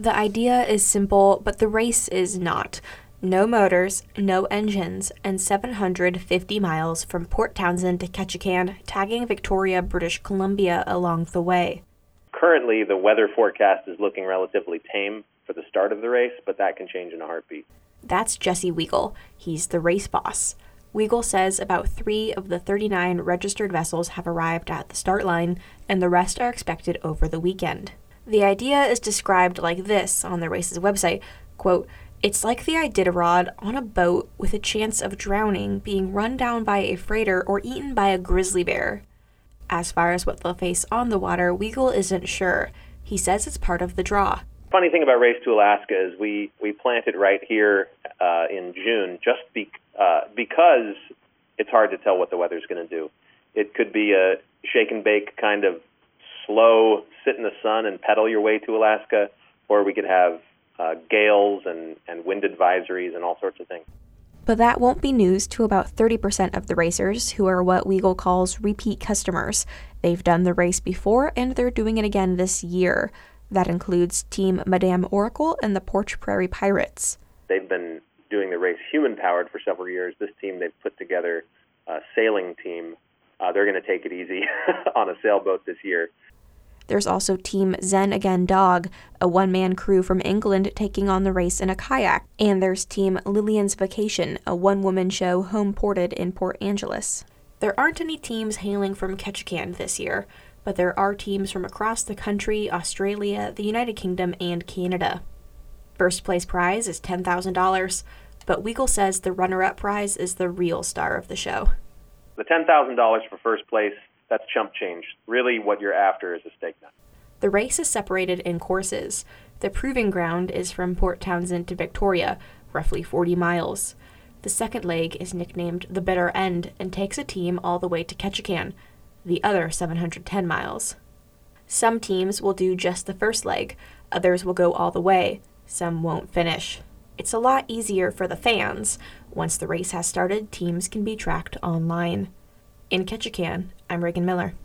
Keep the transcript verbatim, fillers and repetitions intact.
The idea is simple, but the race is not. No motors, no engines, and seven hundred fifty miles from Port Townsend to Ketchikan, tagging Victoria, British Columbia along the way. Currently, the weather forecast is looking relatively tame for the start of the race, but that can change in a heartbeat. That's Jesse Weigel. He's the race boss. Weigel says about three of the thirty-nine registered vessels have arrived at the start line, and the rest are expected over the weekend. The idea is described like this on the race's website, quote, "It's like the Iditarod on a boat with a chance of drowning, being run down by a freighter, or eaten by a grizzly bear." As far as what they'll face on the water, Weigel isn't sure. He says it's part of the draw. Funny thing about Race to Alaska is we, we planted right here uh, in June just be, uh, because it's hard to tell what the weather's going to do. It could be a shake and bake kind of slow, sit in the sun and pedal your way to Alaska, or we could have uh, gales and, and wind advisories and all sorts of things. But that won't be news to about thirty percent of the racers, who are what Weigel calls repeat customers. They've done the race before, and they're doing it again this year. That includes Team Madame Oracle and the Porch Prairie Pirates. They've been doing the race human-powered for several years. This team, they've put together a sailing team. Uh, they're going to take it easy on a sailboat this year. There's also Team Zen Again Dog, a one-man crew from England taking on the race in a kayak. And there's Team Lillian's Vacation, a one-woman show home-ported in Port Angeles. There aren't any teams hailing from Ketchikan this year, but there are teams from across the country, Australia, the United Kingdom, and Canada. First place prize is ten thousand dollars, but Weigel says the runner-up prize is the real star of the show. The ten thousand dollars for first place, that's chump change. Really, what you're after is a stake nut. The race is separated in courses. The proving ground is from Port Townsend to Victoria, roughly forty miles. The second leg is nicknamed the Bitter End and takes a team all the way to Ketchikan, the other seven hundred ten miles. Some teams will do just the first leg, others will go all the way, some won't finish. It's a lot easier for the fans. Once the race has started, teams can be tracked online. In Ketchikan, I'm Reagan Miller.